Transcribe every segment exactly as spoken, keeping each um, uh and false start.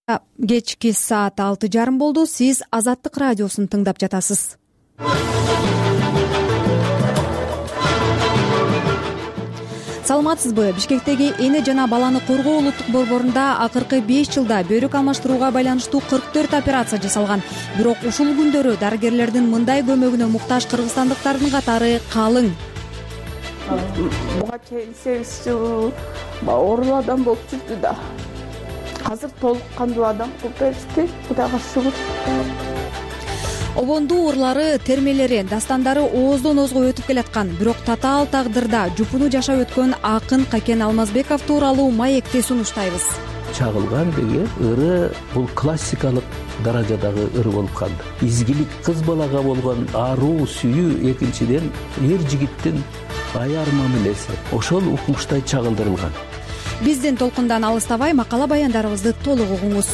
Кечки саат алты жарым болду. Сиз Азаттык радиосун тыңдап жатасыз. Саламатсызбы? Бишкектеги эне жана баланы коргоо улуттук борборунда акыркы беш жылда бөйрөк алмаштырууга байланыштуу кырк төрт операция жасалган. Бирок ушул күндөрү дарыгерлердин мындай көмөгүнө муктаж кыргызстандыктардын катары калың. Буга чейин сегиз жыл оору адам болуп жүрдү да. Азыр толук кандуу адам кылып беришти. Кудайга шүгүр. Обондуу уурлары, термелери, дастандары ооздон оозго өтүп келаткан. Бирок татаал тагдырда жупуну жашап өткөн акын Какен Алмазбеков тууралуу маекти сунуштайбыз. Чагылган деген ыры бул классикалык даражадагы ыры болуп калды. Изгилик кыз балага болгон аруу сүйүү, экинчиден эр жигиттин аяр мамилеси ошол укмуштай чагылдырылган. Биздин толкундан алыстабай макала баяндарыбызды толук угуңуз.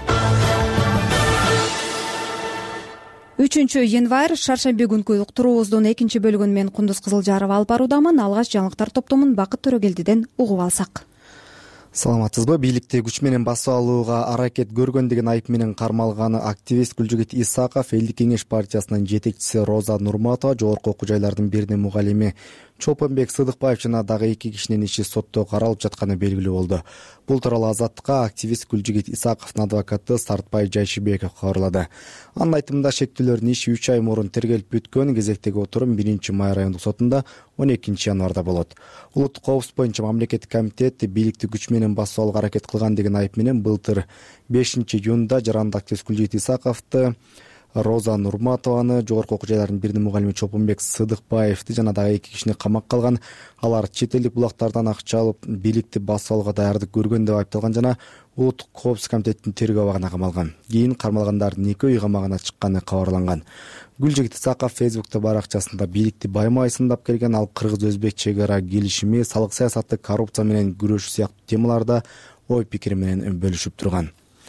үчүнчү январь шаршемби күнкү уктуруубуздун экинчи бөлүгүн мен Кундуз Кызылжарова алып баруудамын. Алгач жаңылыктар топтомун Бакыт Төрөгелдиден угуп алсак. Саламатсызбы? Бийликти күч менен басып алууга аракет көргөн деген айып менен кармалган активист Гүлжигит Исаков Элдик кеңеш партиясынын жетекчиси Роза Нурматова, жогорку окуу жайлардын биринин мугалими Чолпонбек Сыдыкбаев жана дагы эки кишинин иши сотто каралып жатканы белгилүү болду. Бул тууралуу Азаттыкка активист Гүлжигит Исаковдун адвокаты Сартбай Жайшыбеков кабарлады. Анын айтымында шектүүлөрдүн иши үч ай мурун тергелип бүткөн. Кезектеги отурум биринчи май райондук сотунда он экинчи январда болот. Улуттук коопсуздук боюнча мамлекеттик комитет бийликти күч менен басып алууга аракет кылган деген айып менен былтыр бешинчи июнда жарандык активист Гүлжигит Исаковду, Роза Нурматованы, жогорку окуу жайлардын биринин мугалими Чолпонбек Сыдыкбаевди жана дагы эки кишини камакка алган. Алар чет элдик булактардан акча алып, бийликти басып алууга даярдык көргөн деп айыпталган жана улуттук коопсуздук комитеттин тергөө абагына камалган. Кийин кармалгандардын экөө үй камагына чыкканы кабарланган. Гүлжигит Исаков Фейсбукта баракчасында бийликти байма сындап келген, ал кыргыз-өзбек чек ара келишими, салык саясаты, коррупция менен күрөшүү сыяктуу темаларда ой пикири менен бөлүшүп турган.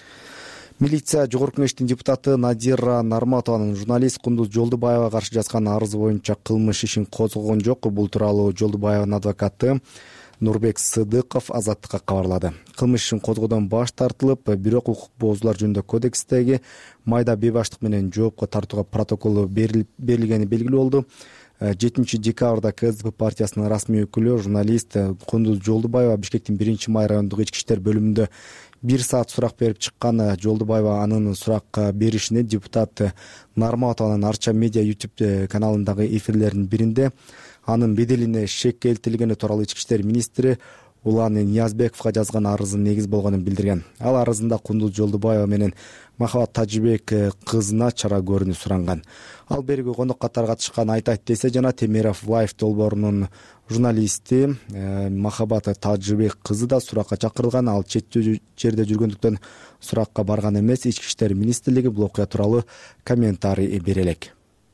Милиция жогорку кеңештин депутаты Надира Нарматованын журналист Кундуз Жолдубаевага каршы жазган арызы боюнча кылмыш ишин козгогон жок. Бул тууралуу Жолдубаеванын адвокаты Нурбек Сыдыков Азаттыкка кабарлады. Кылмыш ишин козгоодон баш тартылып, бирок укук боозуулар жөнүндө кодекстеги майда бейбаштык менен жоопко тартууга протоколу берилгени белгилүү болду. жетинчи декабрда КСДП партиясынын расмий өкүлү журналист Кундуз Жолдубаева Бишкектин биринчи май райондук ички иштер бөлүмүндө бир саат сурак берип чыккан. Жолдубаева анын сурак беришине депутат Нарматованын Арча медиа YouTube каналындагы эфирлердин биринде анын беделине шек келтирилгени тууралуу ички иштер министри Улан Ниязбековго жазган арызы негиз болгонун билдирген. Ал арызында Кундуз Жолдубаева менен Махабат Тажибек кызына чара көрүүнү суранган. Ал берүүгө конок катары катышкан Айтайт десе жана Темиров Лайф долбоорунун журналисти Махабат Тажибек кызы да суракка чакырылган. Ал чет жерде жүргөндүктөн суракка барган эмес. Ички иштер министрлиги бул окуя тууралуу комментарий бере элек.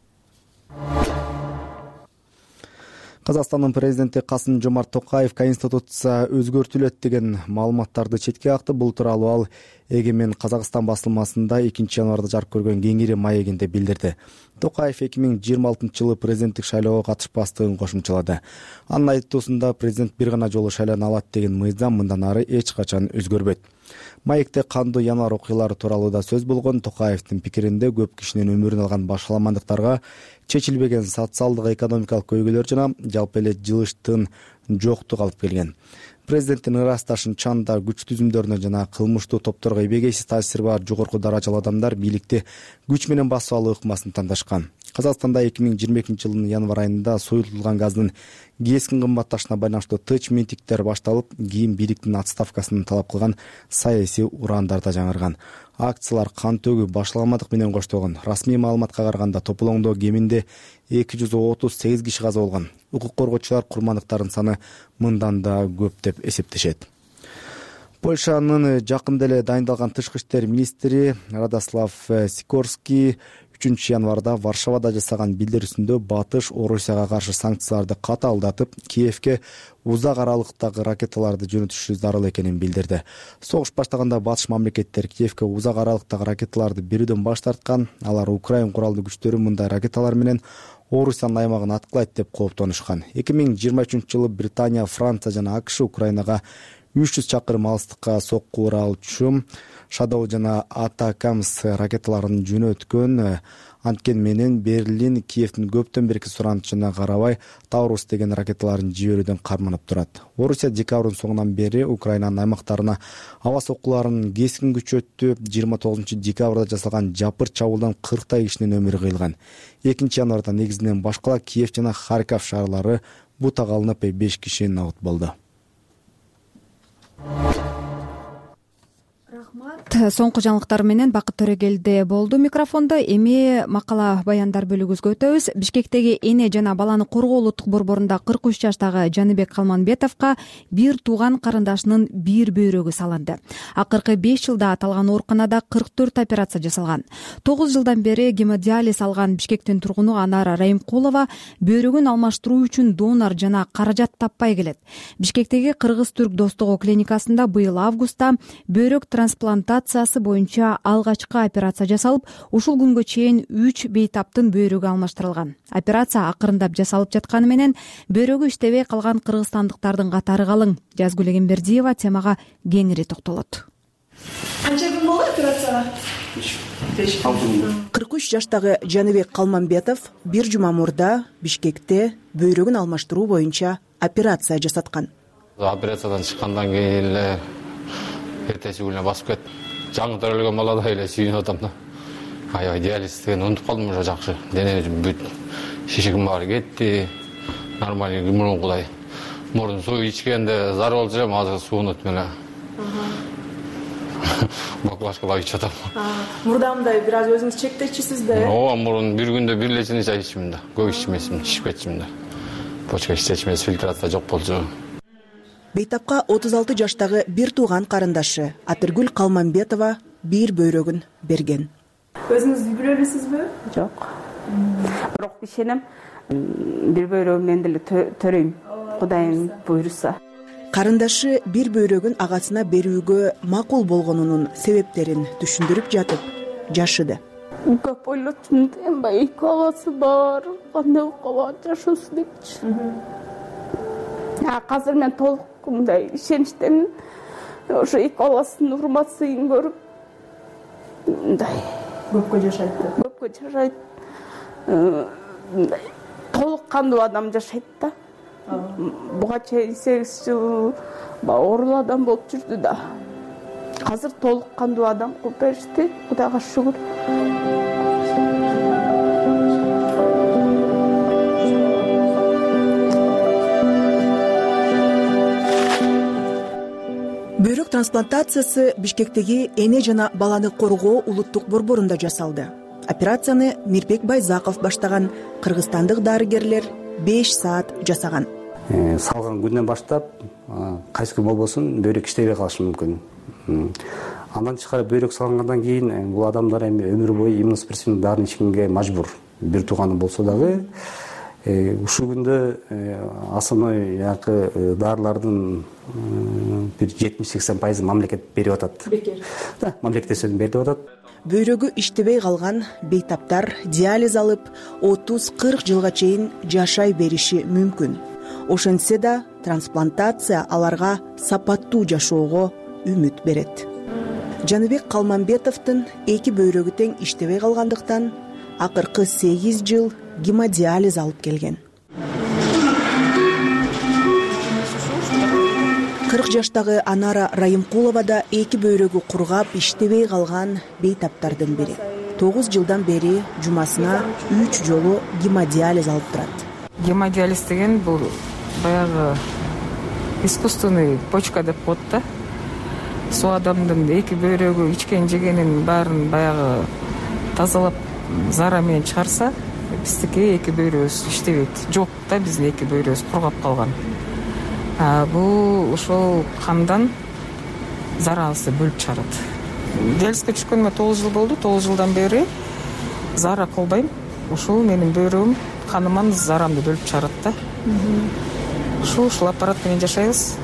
Казакстандын президенти Касым-Жомарт Токаев Конституция өзгөртүлөт деген маалыматтарды четке какты. Бул тууралуу ал Эгемен Казакстан басылмасында экинчи январда жарык көргөн кеңири маегинде билдирди. Токаев эки миң жыйырма алтынчы жылы президенттик шайлоого катышпастыгын кошумчалады. Анын айтуусунда президент бир гана жолу шайлана алат деген мыйзам мындан ары эч качан өзгөрбөйт. Маекте кандуу январь окуялары тууралуу да сөз болгон. Токаевдин пикиринде көп кишинин өмүрүн алган башаламандыктарга, чечилбеген социалдык экономикалык көйгөйлөр жана жалпы эле жылыштын жоктугу алып келген. Президенттин ырасташын чанда күч түзүмдөрүнө жана кылмыштуу топторго эбегейсиз таасири бар жогорку даражалуу адамдар бийликти күч менен басып алуу ыкмасын тандашкан. Казакстанда эки миң жыйырма экинчи жылдын январь айында суюлтулган газдын кескин кымбатташына байланыштуу тыч митингдер башталып, кийин бийликтин отставкасын талап кылган саясий ураандар да жаңырган. Акциялар кан төгүү башаламандык менен коштолгон. Расмий маалыматка караганда тополоңдо кеминде эки жүз отуз сегиз киши каза болгон. Укук коргоочулар курмандыктардын саны мындан да көп деп эсептешет. Польшанын жакында эле дайындалган тышкы иштер министри Радослав Сикорский үчүнчү январда Варшавада жасаган билдирүүсүндө Батыш Орусияга каршы санкцияларды катаалдатып, Киевке узак аралыктагы ракеталарды жөнөтүшү зарыл экенин билдирди. Согуш баштаганда Батыш мамлекеттер Киевке узак аралыктагы ракеталарды берүүдөн баш тарткан. Алар Украин куралдуу күчтөрү мындай ракеталар менен Орусиянын аймагын аткылайт деп кооптонушкан. эки миң жыйырма үчүнчү жылы Британия, Франция жана АКШ Украинага үч жүз чакырым алыстыкка сокку уралчу Shadow жана Атакамс ракеталарын жөнөткөн. Анткен менен Берлин Киевдин көптөн берки суранычына карабай Таурус деген ракеталарын жиберүүдөн карманып турат. Орусия декабрдын соңунан бери Украинанын аймактарына аба соккуларын кескин күчөттү. жыйырма тогузунчу декабрда жасалган жапыр чабуулдан кырктай кишинин өмүрү кыйылган. экинчи январда негизинен башкала Киев жана Харьков шаарлары бутага алынып беш киши набыт болду. Соңку жаңылыктар менен Бакыт Төрөгелди болду микрофондо. Эми макала баяндар бөлүгүбүзгө өтөбүз. Бишкектеги эне жана баланы коргоо улуттук борборунда кырк үч жаштагы Жаныбек Калманбетовго бир тууган карындашынын бир бөйрөгү салынды. Акыркы беш жылда аталган ооруканада кырк төрт операция жасалган. тогуз жылдан бери гемодиализ алган Бишкектин тургуну Анара Райымкулова бөйрөгүн алмаштыруу үчүн донор жана каражат таппай келет. Бишкектеги Кыргыз-Түрк достугу клиникасында быйыл августта бөйрөк трансплантациясы боюнча алгачкы операция жасалып, ушул күнгө чейин үч бейтаптын бөйрөгү алмаштырылган. Операция акырындап жасалып жатканы менен бөйрөгү иштебей калган кыргызстандыктардын катары калың. Жазгүл Эгембердиева темага кеңири токтолот. Канча күн болду операцияга? кырк үч жаштагы Жаныбек Калманбетов бир жума мурда Бишкекте бөйрөгүн алмаштыруу боюнча операция жасаткан. Операциядан чыккандан кийин эле эртеси күнүнө басып кетти. Жаңы төрөлгөн баладай эле сүйүнүп атам да. Аябай диализ деген унутуп калдым уже жакшы. Дене бүт шишигим баары кетти. Нормальный мурункудай. Мурун суу ичкенде зар болчу элем, азыр суунут менен. Баклашкалап ичип атам. Мурдамдай бир аз өзүңүз чектечисиз да? Ооба, мурун бир күндө бир лечени чай ичимин да. Көп ичмесим, ичип кетчимин да. Почка ичечмес, фильтрация жок болчу. Бейтапка отуз алты жаштагы бир тууган карындашы Атыргүл Калманбетова бир бөйрөгүн берген. Өзүңүз үй бүлө элесизби? Жок. Бирок ишенем, бир бөйрөгүмдөн деле төрөйм. Кудайым буйруса. Карындашы бир бөйрөгүн агасына берүүгө макул болгонунун себептерин түшүндүрүп жатып жашыды. Көп ойлоттум, эмне эки агасы бар, кандай кылып жашоосу депчи. Азыр мен толук мындай ишеничтемин. Ошо эки баласынын урматсын көрүп, мындай Көпкө жашайт. Көпкө жашайт. Толук кандуу адам жашайт да. Буга чейин сегиз жыл оорулуу адам болуп жүрдү да. Азыр толук кандуу адам кылып беришти. Кудайга шүгүр. Бөйрөк трансплантациясы Бишкектеги эне жана баланы коргоо улуттук борборунда жасалды. Операцияны Мирбек Байзаков баштаган кыргызстандык дарыгерлер беш саат жасаган. Салган күндөн баштап кайсы күн болбосун бөйрөк иштебей калышы мүмкүн. Андан тышкары бөйрөк салгандан кийин бул адамдар эми өмүр бою иммуносупрессивный дарын ичкенге мажбур. Бир тууганы болсо дагы ушул күндө основной якы дарылардын бир жетимиш сексен пайызы мамлекет берип атат. Бекер. Да, мамлекет эсебинен берип атат. Бөйрөгү иштебей калган бейтаптар диализ алып отуз кырк жылга чейин жашай бериши мүмкүн. Ошентсе да трансплантация аларга сапаттуу жашоого үмүт берет. Жаныбек Калманбетовдун эки бөйрөгү тең иштебей калгандыктан акыркы сегиз жыл гемодиализ алып келген. кырк жаштагы Анара Райымкулова да эки бөйрөгү кургап иштебей калган бейтаптардын бири. тогуз жылдан бери жумасына үч жолу гемодиализ алып турат. Гемодиализ деген бул баягы искусственный почка деп коет да. Суу адамдын эки бөйрөгү ичкен жегенин баарын баягы тазалап зара менен чыгарса, биздики эки бөйрөгүбүз иштебейт. Жок да, биздин эки бөйрөгүбүз кургап калган. Бул ошол кандан зарабызды бөлүп чыгарат. Диализге түшкөнүмө тогуз жыл болду. тогуз жылдан бери зара кылбайм. Ушул менин бөйрөгүм каныман зарамды бөлүп чыгарат да. Ушул ушул аппарат менен жашайбыз.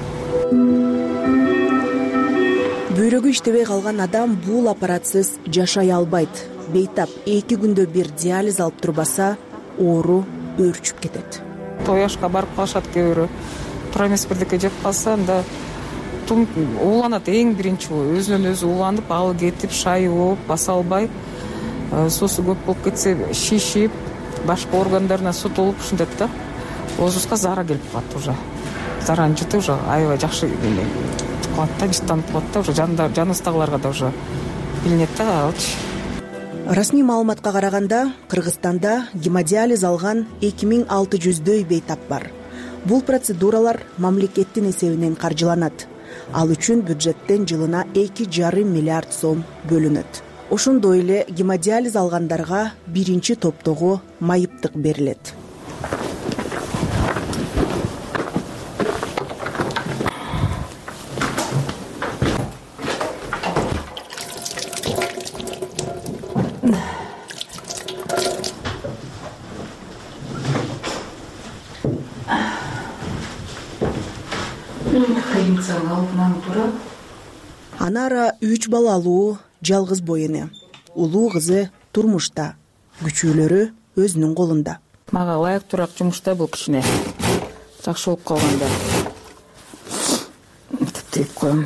Бөйрөгү иштебей калган адам бул аппаратсыз жашай албайт. Бейтап эки күндө бир диализ алып турбаса, оору өөрчүп кетет. Тояшка барып калышат кээ бирөө. Тура эмес бирдеке жеп калса, анда ууланат эң биринчи өзүнөн өзү ууланып ал кетип шайып болуп баса албай, суусу көп болуп кетсе шишип, башка органдарына сутулуп ушинтет да. Озуска зара келип калат уже. Заранын жыты уже аябай жакшы кылат да, жыттанып калат да, уже жаныбыздагыларга да уже билинет да алчы. Расмий маалыматка караганда, Кыргызстанда гемодиализ алган эки миң алты жүздөй бейтап бар. Бул процедуралар мамлекеттин эсебинен каржыланат. Ал үчүн бюджеттен жылына эки жарым миллиард сом бөлүнөт. Ошондой эле гемодиализ алгандарга биринчи топтогу майыптык берилет. Анара үч балалуу жалгыз бой эне. Улуу кызы турмушта, күчүүлөрү өзүнүн колунда. Мага ылайыктуураак жумушта бул кичине жакшы болуп калганда. Тип коем.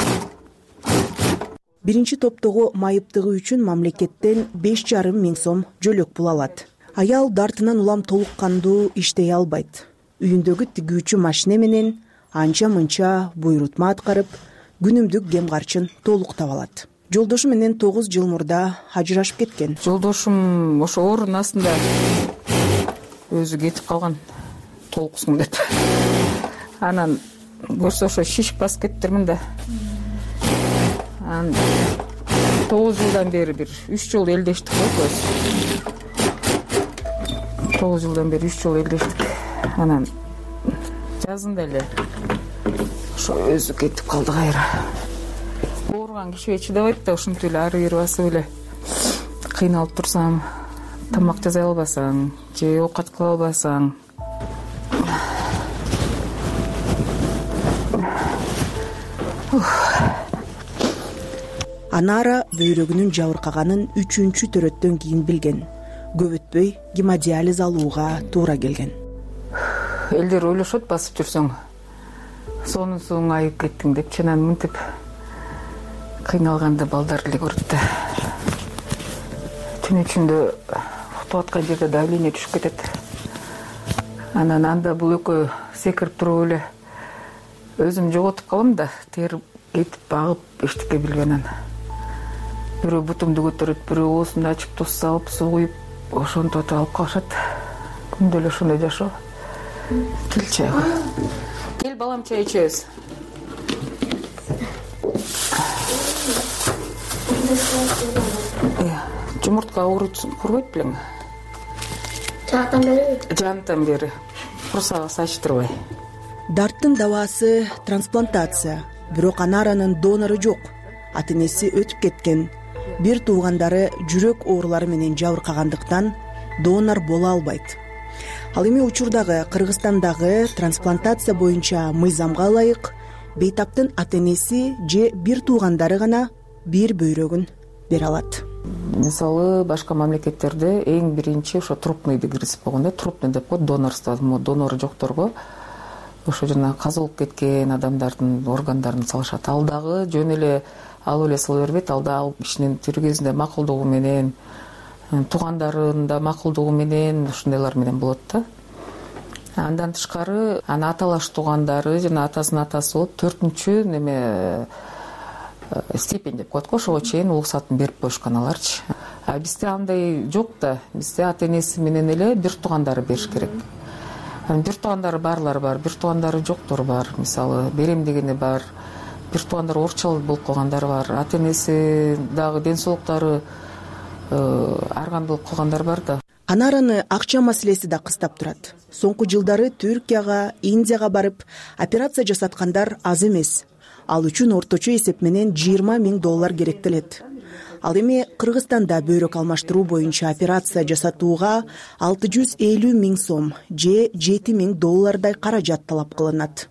Биринчи топтогу майыптыгы үчүн мамлекеттен беш жарым миң сом жөлөк пул алат. Аял дартынан улам толук кандуу иштей албайт. Үйүндөгү тигүүчү машина менен анча мынча буйрутма аткарып, күнүмдүк кем карчын толуктап алат. Жолдошу менен тогуз жыл мурда ажырашып кеткен. Жолдошум ошо оорунун астында өзү кетип калган, толуксуң деп. Анан көрсө ошо шишип басып кеттермин да. Анан тогуз жылдан бери бир үч жолу элдештик болуп тогуз жылдан бери үч жолу элдештик. Анан жазында эле ошо өзү кетип калды кайра. Ооруган кишиге чыдабайт да, ушинтип эле ары бери басып эле кыйналып турсам, тамак жасай албасаң, же оокат кыла албасаң. Анара бөйрөгүнүн жабыркаганын үчүнчү төрөттөн кийин билген. Көп өтпөй гемодиализ алууга туура келген. Элдер ойлошот, басып жүрсөң сонун соң айып кеттиң деп, чынан мынтип кыйналганды балдар эле көрөт да. Түн ичинде уктап аткан жерде давление түшүп кетет. Анан анда бул экөө секирип туруп эле өзүм жоготуп калам да, терип кетип багып эчтеке билбенен. Бирөө бутумду көтөрөт, бирөө оосумду ачып туз салып, суу куюп, ошентип алып калышат. Күндө эле ошондой жашоо. Кел чайга. Кел балам, чай ичебиз. Жумуртка курбайт белең? Жаатан бери. Жаантан бери. Курсагы сачтырбай. Дарттын дабаасы трансплантация. Бирок Анаранын донору жок. Ата-энеси өтүп кеткен. Бир туугандары жүрөк оорулары менен жабыркагандыктан донор боло албайт. Ал эми учурдагы Кыргызстандагы трансплантация боюнча мыйзамга ылайык бейтаптын ата-энеси же бир туугандары гана бир бөйрөгүн бере алат. Мисалы, башка мамлекеттерде эң биринчи ошо трупный принцип болгон да, трупный деп коет, донорство, донору жокторго ошо жана каза болуп кеткен адамдардын органдарын салышат. Ал дагы жөн эле алып эле сала бербейт, ал да ал кишинин тирүү кезинде макулдугу менен, туугандарында макулдугу менен, ушундайлар менен болот да. Андан тышкары, аны аталаш туугандары жана атасынын атасы болуп төртүнчү неме степень деп коет го, ошого чейин уруксатын берип коюшкан аларчы. А бизде андай жок да, бизде ата-энеси менен эле бир туугандары бериш керек. Бир туугандары барлары бар, бир туугандары жоктору бар. Мисалы, беремдегени бар, бир туугандары оорчал болуп калгандары бар, ата-энеси дагы ден соолуктары ар кандай болуп калгандар бар да. Анараны акча маселеси да кыстап турат. Соңку жылдары Түркияга, Индияга барып операция жасаткандар аз эмес. Ал үчүн орточо эсеп менен жыйырма миң доллар керектелет. Ал эми Кыргызстанда бөйрөк алмаштыруу боюнча операция жасатууга алты жүз элүү миң сом же жети миң доллардай каражат талап кылынат.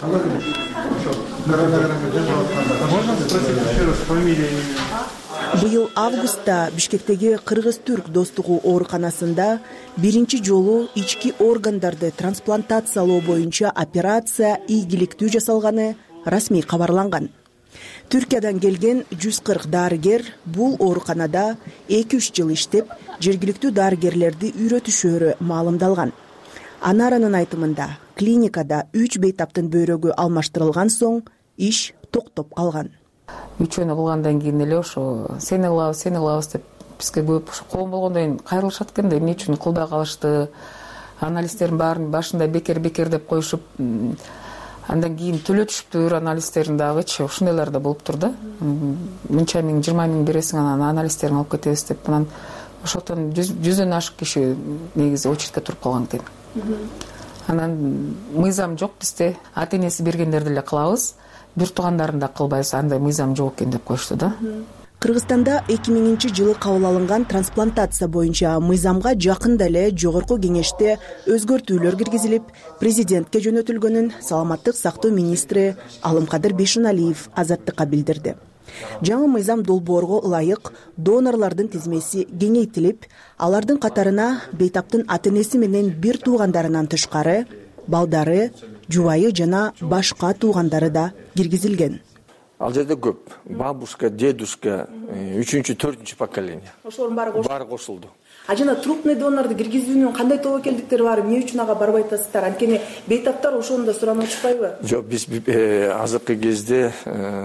Быйыл августта Бишкектеги Кыргыз-Түрк достугу ооруканасында биринчи жолу ички органдарды трансплантациялоо боюнча операция ийгиликтүү жасалганы расмий кабарланган. Түркиядан келген жүз кырк дарыгер бул ооруканада эки үч жыл иштеп, жергиликтүү дарыгерлерди үйрөтүшөөрү маалымдалган. Анаранын айтымында, клиникада үч бейтаптын бөйрөгү алмаштырылган соң иш токтоп калган. Үчөөнү кылгандан кийин эле ошо сени кылабыз, сени кылабыз деп бизге көп коом болгондон кийин кайрылышат экен да, эмне үчүн кылбай калышты, анализдердин баарын башында бекер бекер деп коюшуп, андан кийин төлөтүшүптүр анализдерин дагычы, ушундайлар да болуптур да. Мынча миң, жыйырма миң бересиң, анан анализдерин алып кетебиз деп, анан ошондон жүздөн ашык киши негизи очередке туруп калган экен. Анан мыйзам жок бизде, ата энеси бергендерди эле кылабыз, бир туугандарын да кылбайбыз, андай мыйзам жок экен деп коюшту да. Кыргызстанда эки миңинчи жылы кабыл алынган трансплантация боюнча мыйзамга жакында эле жогорку кеңеште өзгөртүүлөр киргизилип, президентке жөнөтүлгөнүн саламаттык сактоо министри Алымкадыр Бейшеналиев Азаттыкка билдирди. Жаңы мыйзам долбоорго ылайык донорлордун тизмеси кеңейтилип, алардын катарына бейтаптын ата энеси менен бир туугандарынан тышкары балдары, жубайы жана башка туугандары да киргизилген. Ал жерде көп. Бабушка, дедушка, үчүнчү, төртүнчү поколение. Ошолордун баары кошулду. Баары кошулду. А жана трупный донорду киргизүүнүн кандай тобокелдиктери бар, эмне үчүн ага барбай атасыздар? Анткени бейтаптар ошону да суранып атышпайбы? Жок, биз азыркы кезде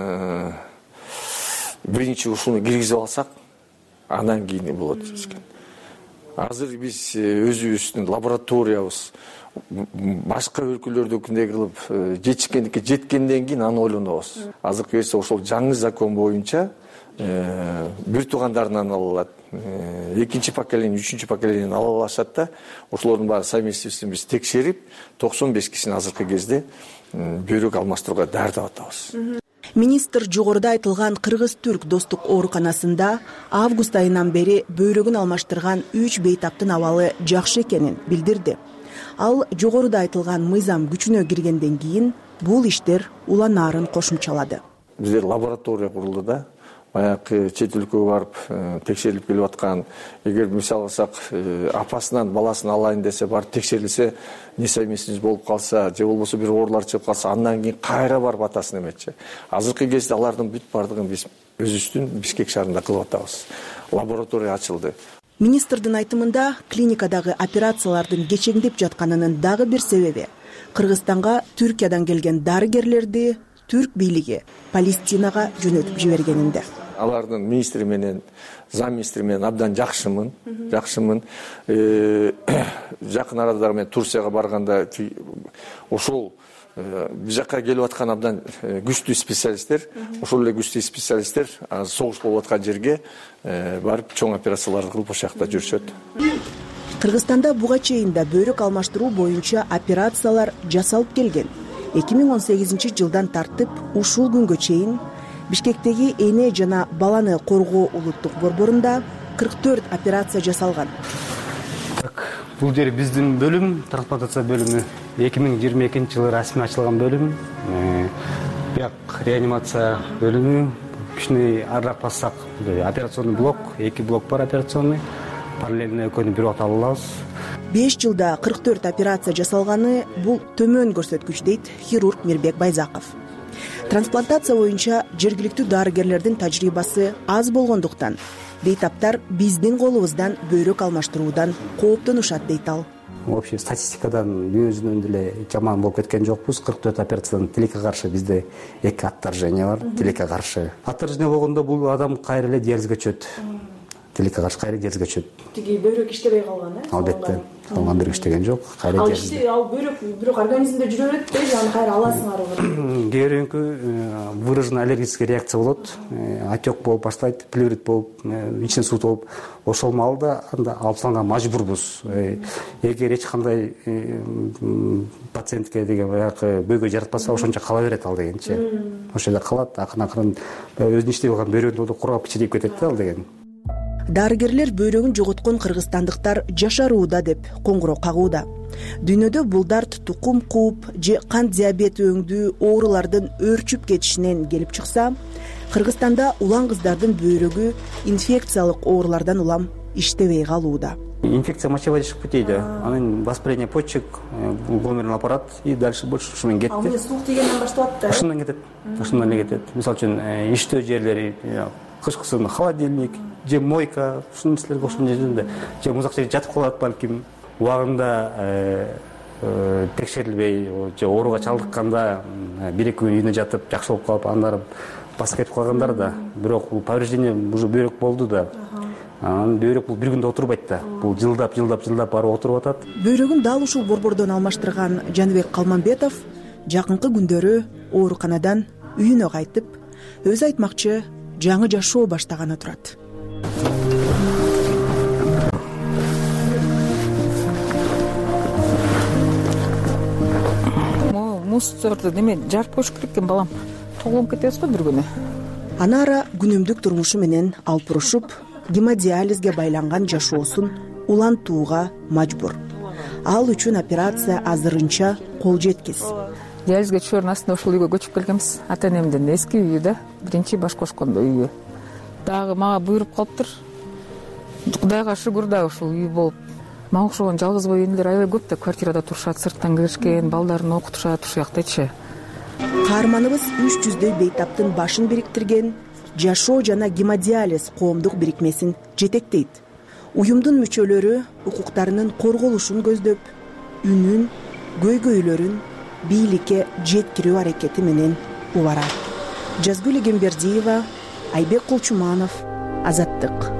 биринчи ушуну киргизип алсак, андан кийин болот экен. Азыр биз өзүбүздүн лабораториябыз башка өлкөлөрдүкүндөй кылып жетишкендикке жеткенден кийин аны ойлонобуз. Азыркы кезде ошол жаңы закон боюнча бир туугандарынан ала алат, экинчи поколение, үчүнчү поколениеден ала алышат да, ошолордун баары совместивосун биз текшерип, токсон беш кишини азыркы кезде бөйрөк алмаштырууга даярдап атабыз. Министр жогоруда айтылган Кыргыз-Түрк достук ооруканасында август айынан бери бөйрөгүн алмаштырган үч бейтаптын абалы жакшы экенин билдирди. Ал жогоруда айтылган мыйзам күчүнө киргенден кийин бул иштер уланаарын кошумчалады. Бизде лаборатория курулду да. Баягы чет өлкөгө барып текшерилип келип аткан, эгер мисал алсак апасынан баласын алайын десе, барып текшерилсе, несовместимость болуп калса, же болбосо бир оорулар чыгып калса, андан кийин кайра барып атасын эметчи. Азыркы кезде алардын бүт бардыгын биз өзүбүздүн Бишкек шаарында кылып атабыз. Лаборатория ачылды. Министрдин айтымында клиникадагы операциялардын кечеңдеп жатканынын дагы бир себеби Кыргызстанга Түркиядан келген дарыгерлерди түрк бийлиги Палестинага жөнөтүп жибергенинде. Алардын министри менен, зам министри менен абдан жакшымын, жакшымын. Жакын арада мен Турцияга барганда ошол биз жакка келип аткан абдан күчтүү специалисттер, ошол эле күчтүү специалисттер согуш болуп аткан жерге барып чоң операцияларды кылып ошол жакта жүрүшөт. Кыргызстанда буга чейин да бөйрөк алмаштыруу боюнча операциялар жасалып келген. эки миң он сегизинчи жылдан тартып ушул күнгө чейин Бишкектеги эне жана баланы коргоо улуттук борборунда кырк төрт операция жасалган. Так, бул жер биздин бөлүм, трансплантация бөлүмү эки миң жыйырма экинчи жылы расмий ачылган бөлүм. Бияк реанимация бөлүмү, кичине арыраак бассак, операционный блок, эки блок бар операционный, параллельно экөөнү бир убакта ала алабыз. беш жылда кырк төрт операция жасалганы бул төмөн көрсөткүч дейт хирург Мирбек Байзаков. Трансплантация боюнча жергиликтүү дарыгерлердин тажрыйбасы аз болгондуктан бейтаптар биздин колубуздан бөйрөк алмаштыруудан кооптонушат дейт ал. Вообще статистикадан дүйнө жүзүнөн деле жаман болуп кеткен жокпуз. кырк төрт операциядан тилекке каршы бизде эки отторжение бар, тилекке каршы. Отторжение болгондо бул адам кайра эле диализге түшөт. Тилекке каршы кайра диализге түшөт. Тиги бөйрөк иштебей калган, э? Албетте. Салган бөйрөк иштеген жок. Кайра диализ. Ал ал бөйрөк бирок организмде жүрө берет да, аны кайра аласыңар ары. Кээ бирөөнкү выраженный аллергический реакция болот. Отек болуп баштайт, плеврит болуп, ичинен суу болуп, ошол маалда анда алып салганга мажбурбуз. Эгер эч кандай пациентке деген баягы бөйгө жаратпаса, ошончо кала берет ал дегенчи. Ошол жерде калат, акырын-акырын өзүнүн иштеп алган бөйрөгүн курап чирейип кетет да ал деген. Дарыгерлер бөйрөгүн жоготкон кыргызстандыктар жашарууда деп коңгуроо кагууда. Дүйнөдө бул дарт тукум кууп же кант диабети өңдүү оорулардын өөрчүп кетишинен келип чыкса, Кыргызстанда улан кыздардын бөйрөгү инфекциялык оорулардан улам иштебей калууда. инфекция мочеводящих путей, да. Анан воспаление почек, гломерулный аппарат и дальше больше ушунан кетти. А мына суук дегенден башталат да. Ушундан кетет. Ушундан эле кетет. Мисалы үчүн иштөө жерлери, кышкысы холодильник, же мойка, ушундай нерселерге окшогон жерде, же узак жерге жатып калат балким, убагында текшерилбей, же ооруга чалдыкканда бир эки күн үйүнө жатып, жакшы болуп калып, андары басып кетип калгандар да. Бирок бул повреждение уже бөйрөк болду да. Анан бөйрөк бул бир күндө отурбайт да. Бул жылдап, жылдап, жылдап барып отуруп атат. Бөйрөгүн дал ушул борбордон алмаштырган Жаныбек Калманбетов жакынкы күндөрү ооруканадан үйүнө кайтып, өзү айтмакчы жаңы жашоо баштаганы турат. Мусорду неме жарып коюш керек экен, балам. Тоголуп кетебиз го бир күнү. Анара күнүмдүк турмушу менен алпурушуп, гемодиализге байланган жашоосун улантууга мажбур. Ал үчүн операция азырынча кол жеткис. Диализге түшөрүн астында ушул үйгө көчүп келгенбиз. Ата-энемдин эски үйү да, биринчи баш кошкондо үйү. Дагы мага буйруп калыптыр. Кудайга шүгүр да ушул үй болуп. Мага окшогон жалгыз бой энелер аябай көп да, квартирада турушат, сырттан киришкен, балдарын окутушат, ушул жактачы. Каарманыбыз үч жүздөй бейтаптын башын бириктирген жашоо жана гемодиализ коомдук бирикмесин жетектейт. Уюмдун мүчөлөрү укуктарынын корголушун көздөп, үнүн, көйгөйлөрүн бийликке жеткирүү аракети менен убарат. Жазгүл Эгембердиева, Айбек Кулчуманов, Азаттык.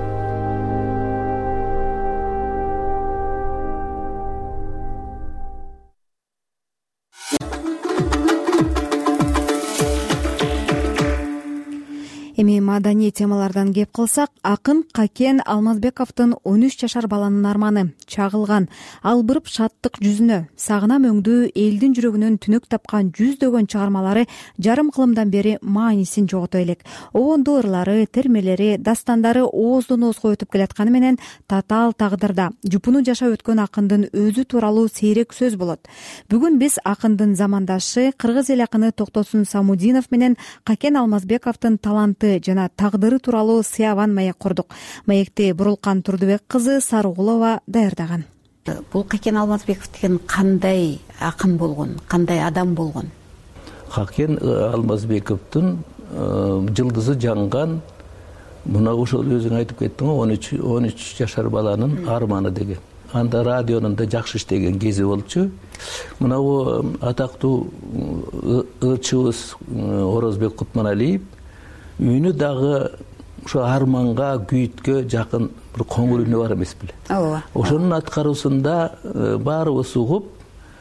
Эми маданий темалардан кеп кылсак, акын Какен Алмазбековдун он үч жашар баланын арманы чагылган, албырып шаттык жүзүнө, сагынам өңдүү элдин жүрөгүнөн түнөк тапкан жүздөгөн чыгармалары жарым кылымдан бери маанисин жогото элек. Обондуу ырлары, термелери, дастандары ооздон оозго өтүп келатканы менен татаал тагдырда жупуну жашап өткөн акындын өзү тууралуу сейрек сөз болот. Бүгүн биз акындын замандашы кыргыз эл акыны Токтосун Самудинов менен Какен Алмазбековдун таланты жана тагдыры тууралуу сыябан маек курдук. Маекти Бурулкан Турдубек кызы Сарыгулова даярдаган. Бул Какен Алмазбеков деген кандай акын болгон, кандай адам болгон? Какен Алмазбековдун жылдызы жанган, мына ошол өзүң айтып кеттиң го, он үч жашар баланын арманы деген. Анда радионун да жакшы иштеген кези болчу. Мына атактуу ылчыбыз Орозбек Кутманалиев үйүнү дагы ошо арманга, күйүткө жакын бир коңур үйүнө бар эмес беле. Ооба. Ошонун аткаруусунда баарыбыз угуп,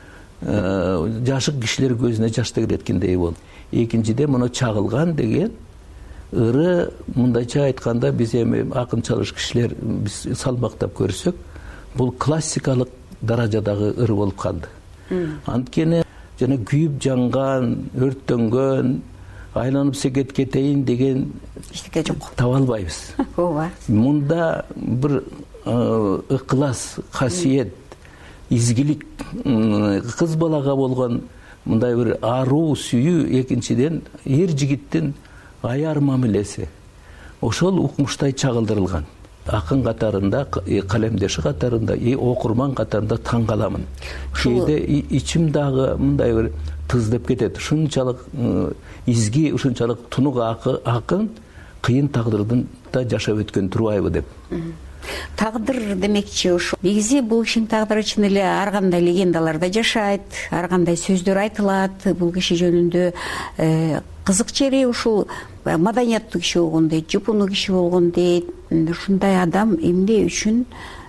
жашык кишилер көзүнө жаш тегилеткендей болду. Экинчиден муну чагылган деген ыры, мындайча айтканда биз эми акын чалыш кишилер биз салмактап көрсөк, бул классикалык даражадагы ыры болуп калды. Анткени жана күйүп жанган, өрттөнгөн, айланып секет кетейин деген эчтеке жок. Таба албайбыз. Ооба. Мунда бир ыкылас, касиет, изгилик, кыз балага болгон мындай бир аруу сүйүү, экинчиден эр жигиттин аяр мамилеси. Ошол укмуштай чагылдырылган. Акын катарында, калемдеши катарында, окурман катарында таң каламын. Кээде ичим дагы мындай бир тыздап кетет. Ушунчалык изги, ушунчалык тунук акын кыйын тагдырдын да жашап өткөн турбайбы деп. Тагдыр демекчи ушу. Негизи бул кишинин тагдыры чын эле ар кандай легендаларда жашайт, ар кандай сөздөр айтылат. Бул киши жөнүндө кызык жери ушул маданияттуу киши болгон дейт, жупуну киши болгон дейт. Ушундай адам эмне үчүн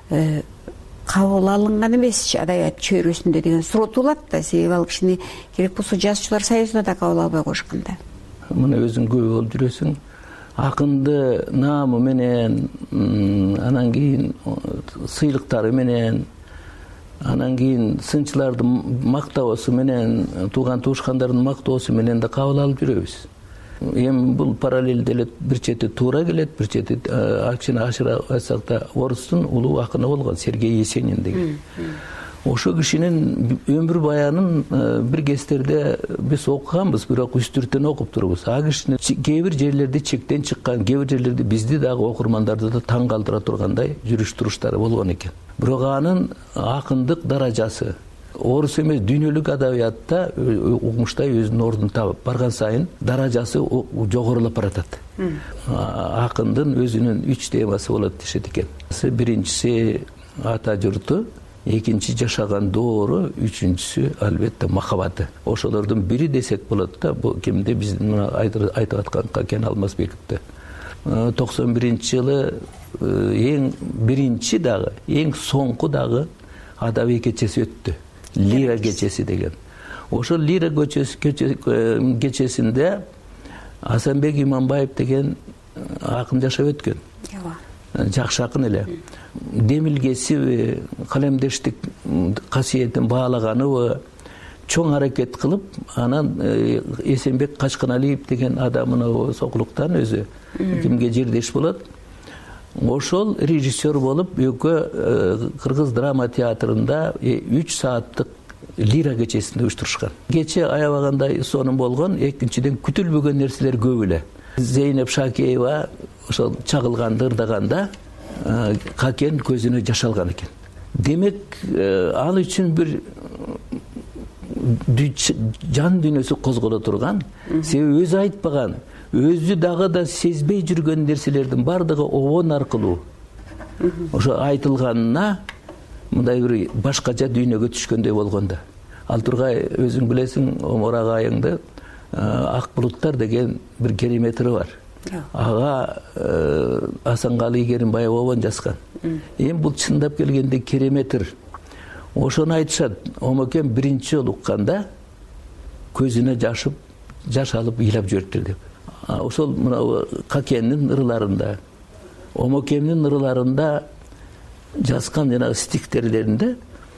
кабыл алынган эмес адабият чөйрөсүндө деген суроо туулат да. Себеби ал кишини керек болсо жазуучулар союзуна да кабыл албай коюшкан да. Мына өзүң көп болуп жүрөсүң. Акынды наамы менен, анан кийин сыйлыктары менен, анан кийин сынчылардын мактоосу менен, тууган туушкандардын мактоосу менен да кабыл алып жүрөбүз. Эми бул параллелде эле бир чети туура келет, бир чети кичине ашыра айтсак да орустун улуу акыны болгон Сергей Есенин деген. ошо кишинин өмүр баянын бир кездерде биз окуганбыз, бирок үстүртөн окуп турбуз. А кишинин кээ бир жерлерде чектен чыккан, кээ бир жерлерде бизди дагы окурмандарды да таң калтыра тургандай жүрүш туруштары болгон экен. Бирок анын акындык даражасы орус эмес дүйнөлүк адабиятта угмуштай өзүнүн ордун табып барган сайын даражасы жогорулап баратат. Акындын өзүнүн үч темасы болот дешет экен. Биринчиси ата журту, экинчи жашаган доору, үчүнчүсү албетте махабаты. Ошолордун бири десек болот да, бул кимде биздин айтып аткан Какен Алмазбековду. токсон биринчи жылы эң биринчи дагы, эң соңку дагы адабий кечеси өттү. Лира кечеси деген. Ошол лира кечесинде Асанбек Иманбаев деген акын жашап өткөн. Жакшы акын эле. Демилгесиби, калемдештик касиетин баалаганыбы, чоң аракет кылып, анан Эсенбек Качканалиев деген адамын сокулуктан өзү кимге жирдеш болот. Ошол режиссер болуп, экөө Кыргыз драма театрында үч сааттык лира кечесинде уюштурушкан. Кече аябагандай сонун болгон, экинчиден күтүлбөгөн нерселер көп эле. Зейнеп Шакеева ошол чагылганды ырдаганда Какен көзүнө жаш алган экен. Демек, ал үчүн бир жан дүйнөсү козголо турган, себеби өзү айтпаган, өзү дагы да сезбей жүргөн нерселердин бардыгы обон аркылуу ошо айтылганына мындай бир башкача дүйнөгө түшкөндөй болгондо. Ал тургай өзүң билесиң, Омар агайыңды Ак булуттар деген бир кереметри бар. Ага Асанкалы Керимбаев обон жазган. Эми бул чындап келгенде кереметр. Ошону айтышат, Омакем биринчи жолу укканда көзүнө жашып, жаш алып ыйлап жибериптир деп. Ошол мына Какенин ырыларында, Омакемдин ырыларында жазган жана стихтерлеринде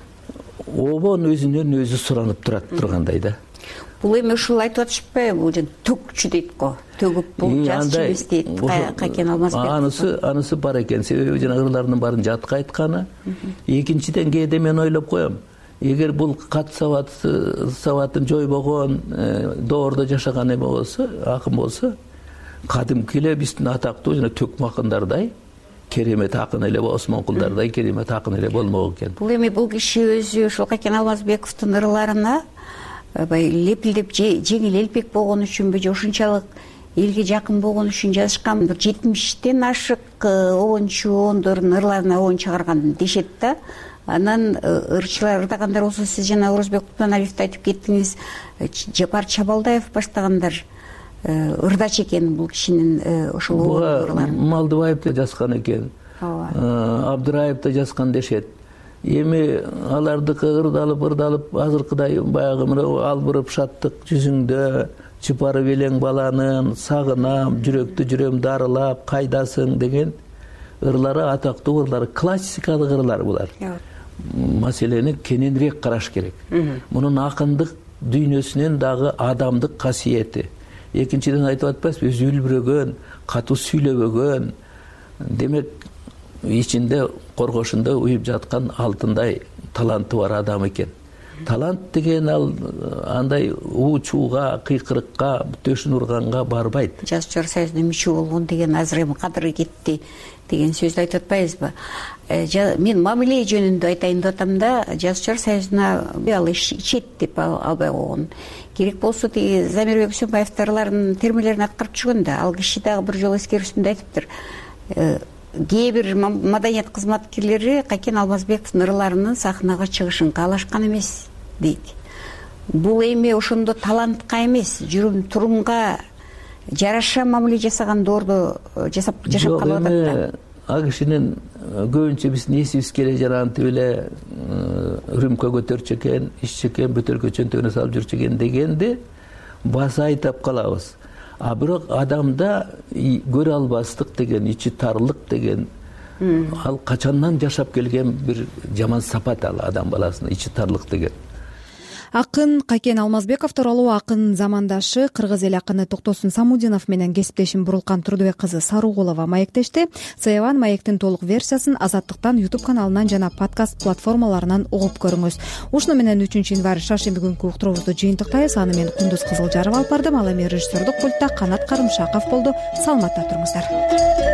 обон өзүнөн өзү суранып турат тургандай да. Бул эми ушул айтып атышпайбы, бул төгчү дейт го. Төгүп бул жазчы эмес дейт Какен Алмазбеков. Анысы анысы бар экен. Себеби жана ырыларынын баарын жатка айтканы. Экинчиден кээде мен ойлоп коем, эгер бул кат сабатын жойбогон, доордо жашаган эме болсо, акын болсо, кадимки эле биздин атактуу жана төкмө акындардай керемет акын эле Осмонкулдардай керемет акын эле болмок экен. Бул эми бул киши өзү ошол Какен Алмазбековдун ырыларына аябай лепилдеп жеңил элпек болгон үчүнбү, же ушунчалык элге жакын болгон үчүн жазышкан, бир жетимиштен ашык обончу ондордун ырларына обон чыгарган дешет да. Анан ырчылар ырдагандар болсо, сиз жана Орозбек Кутманалиевди айтып кеттиңиз, Жапар Чабалдаев баштагандар ырдач экен бул кишинин ошол ырларын. Малдыбаев да жазган экен, Абдыраев да жазган дешет. Эми алардыкы ырдалып ырдалып азыркыдай баягы мына албырып шаттык жүзүңдө чыпары белең баланын сагынам, жүрөктү жүрөм дарылап, кайдасың деген ырлары атактуу ырлар, классикалык ырлар булар. Маселени кененирээк караш керек. Мунун акындык дүйнөсүнөн дагы адамдык касиети. Экинчиден айтып атпайсызбы, өзү үлбүрөгөн, катуу сүйлөбөгөн, демек ичинде коргошунда уюп жаткан алтындай таланты бар адам экен. Талант деген ал андай уу чууга, кыйкырыкка, төшүн урганга барбайт. Жазуучулар союзунун мүчө болгон деген азыр эми кадыры кетти деген сөздү айтып атпайбызбы? Мен мамиле жөнүндө айтайын деп атам да, жазуучулар союзуна ал ичет деп албай койгон. Керек болсо тиги Замирбек Үсөнбаевдин ырларынын термелерин аткарып жүргөн да, ал киши дагы бир жолу эскерүүсүндө айтыптыр. Кээ бир маданият кызматкерлери Какен Алмазбековдун ырларынын сахнага чыгышын каалашкан эмес дейт. Бул эми ошондо талантка эмес, жүрүм турумга жараша мамиле жасаган доордо жасап жашап калып атат да. Ал кишинин көбүнчө биздин эсибиз келе жарантип эле рюмка көтөрчү экен, иччү экен, бөтөлкө чөнтөгүнө салып жүрчү экен дегенди баса айтап калабыз. А бирок адамда көрө албастык деген, ичи тарлык деген ал качандан жашап келген бир жаман сапат, ал адам баласынын ичи тарлык деген. Акын Какен Алмазбеков тууралуу акын замандашы кыргыз эл акыны Токтосун Самудинов менен кесиптешим Бурулкан Турдубек кызы Саругулова маектешти. Саябан маектин толук версиясын Азаттыктан YouTube каналынан жана подкаст платформаларынан угуп көрүңүз. Ушуну менен үчүнчү январь шаршемби күнкү уктуруубузду жыйынтыктайбыз. Аны мен Кундуз Кызылжарова алып бардым. Ал эми режиссердук пультта Канат Карымшаков болду. Саламатта туруңуздар.